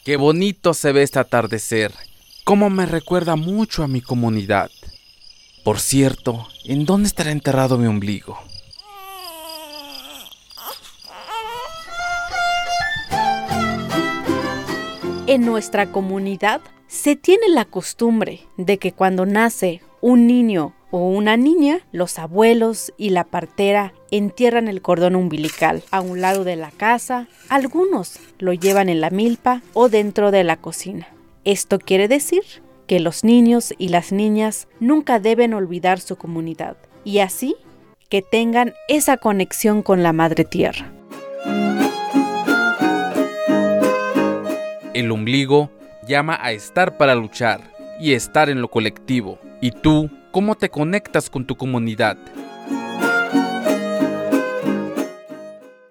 Qué bonito se ve este atardecer. Cómo me recuerda mucho a mi comunidad. Por cierto, ¿en dónde estará enterrado mi ombligo? En nuestra comunidad se tiene la costumbre de que cuando nace un niño o una niña, los abuelos y la partera entierran el cordón umbilical a un lado de la casa. Algunos lo llevan en la milpa o dentro de la cocina. Esto quiere decir que los niños y las niñas nunca deben olvidar su comunidad y así que tengan esa conexión con la Madre Tierra. El ombligo llama a estar para luchar y estar en lo colectivo. ¿Y tú, cómo te conectas con tu comunidad?